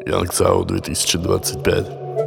Янгцау 2025.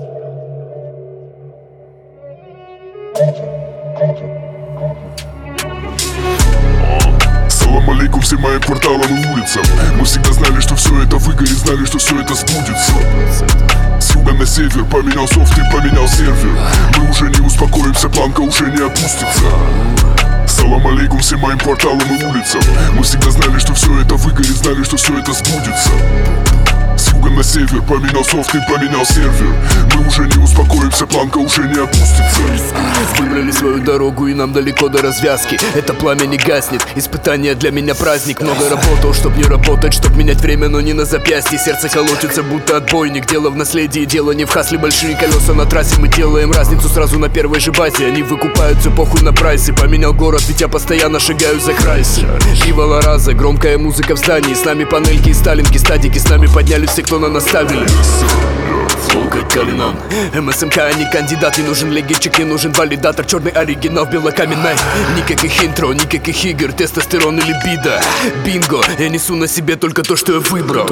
Салам алейкум всем моим кварталам и улицам. Мы всегда знали, что все это выгорит, знали, что все это сбудется. С юга на север поменял софт и поменял сервер. Мы уже не успокоимся, планка уже не опустится. Салам алейкум всем моим кварталам и улицам. Мы всегда знали, что все это выгорит, знали, что все это сбудется. С юга на север поменял софт и поменял сервер. Мы уже не успокоимся, планка уже не опустится. Выбрали свою дорогу и нам далеко до развязки. Это пламя не гаснет, испытание для меня праздник. Много работал, чтоб не работать, чтоб менять время, но не на запястье. Сердце колотится, будто отбойник. Дело в наследии, дело не в хасле. Большие колеса на трассе, мы делаем разницу сразу на первой же базе. Они выкупаются, похуй на прайсы. Поменял город, ведь я постоянно шагаю за крайсы. Пиво Лараза, громкая музыка в здании. С нами панельки и сталинки, стадики. С нами подняли все, кто на наставили. Флоу как Калинан. МСМК, а не кандидат. Не нужен легичек, не нужен валидатор. Черный оригинал, белокаменный. Никаких интро, никаких игр. Тестостерон или бида. Бинго, я несу на себе только то, что я выбрал.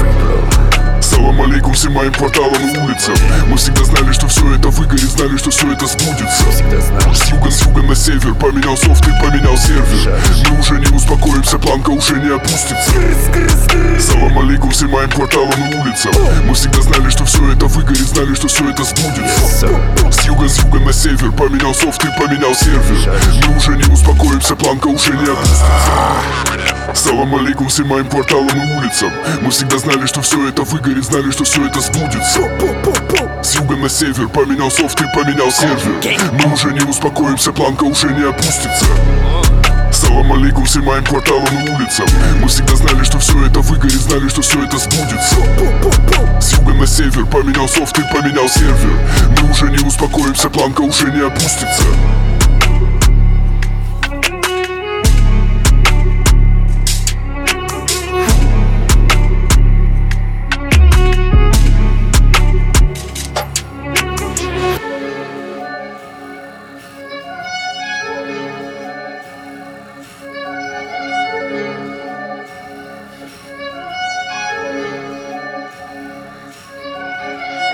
Салам алейкум всем моим кварталам и улицам. Мы всегда знали, что все это выгорит, знали, что все это сбудется. С юга на север поменял софт и поменял сервер. Мы уже не успокоимся, планка уже не опустится. Салам алейкум всем моим кварталам и улицам. Мы всегда знали, что все это выгорит, знали, что все это сбудется. С юга на север поменял софт и поменял сервер. Мы уже не успокоимся, планка уже не опустится. Салам алейкум всем моим кварталам и улицам. Мы всегда знали, что все это выгорит, знали, что все это сбудется. С юга на север поменял софт и поменял сервер. Мы уже не успокоимся, планка уже не опустится. Салам алейкум всем моим кварталам и улицам. Мы всегда знали, что все это выгорит, знали, что все это сбудется. С юга на север поменял софт и поменял сервер. Мы уже не успокоимся, планка уже не опустится.